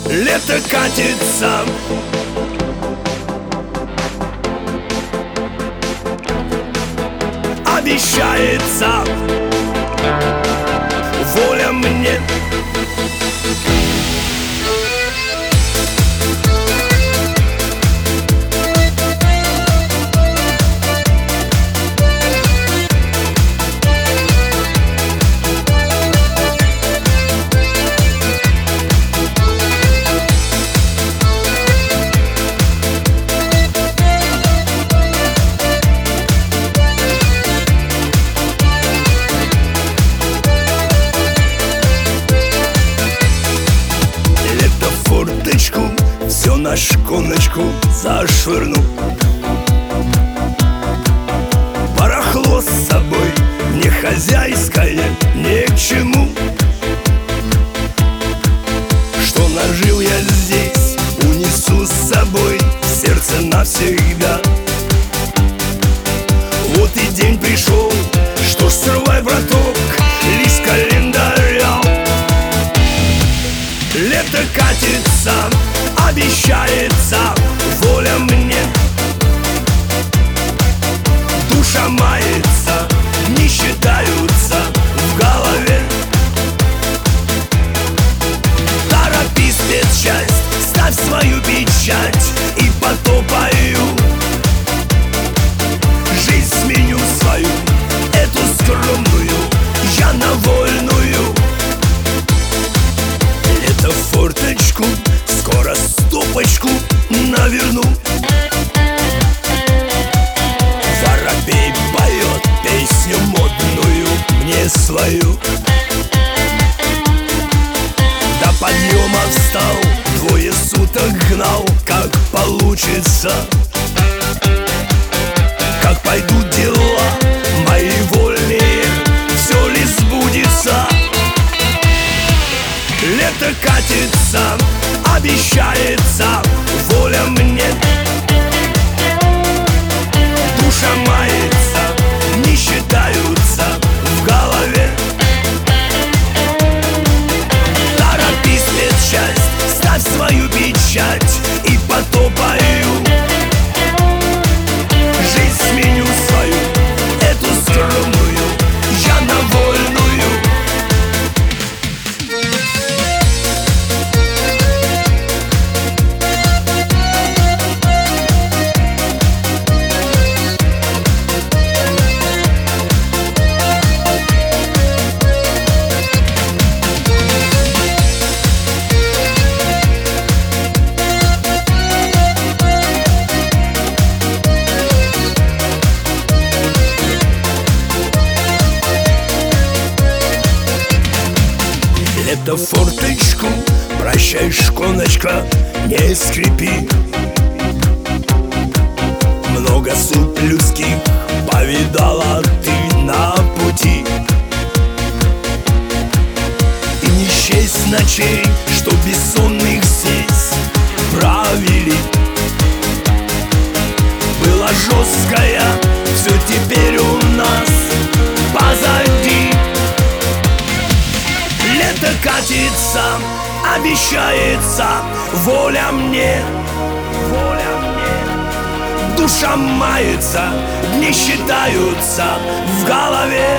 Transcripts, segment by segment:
Лето катится, обещается воля мне. Все на шконочку зашвырну. Барахло с собой не хозяйское, ни к чему. Что нажил я здесь, унесу с собой в сердце навсегда. Вот и день пришел, что ж срывай, браток, лист календаря. Лето катится, обещается воля мне. Душа мается, не считаются в голове. Торопись, спецчасть, ставь свою печать и потопаю. Жизнь сменю свою, эту скромную, я на вольную. Лето в форточку, скоро стопочку наверну. Воробей поет песню модную мне свою. До подъема встал, двое суток гнал, как получится. Как пойдут дела мои вольные, все ли сбудется? Лето катится, обещается воля мне. Душа мается, не считаются в голове. Торопись, спецчасть, ставь свою печать и потопаю. Жизнь сменю свою, эту скромную, я на вольную. Лето форточку, прощай, шконочка, не скрипи. Много суп людских повидала ты на пути. И не счесть ночей, что бессонных здесь провели. Была жесткая, все теперь у нас позади. Лето катится, обещается воля мне. Воля мне. Душа мается, дни считаются в голове.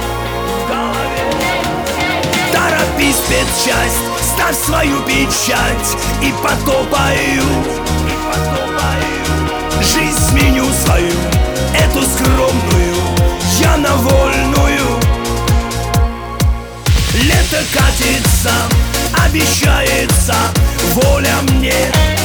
Торопись, спецчасть, ставь свою печать и потопаю. Жизнь сменю свою, эту скромную, я на вольную. Лето катится, обещается воля мне.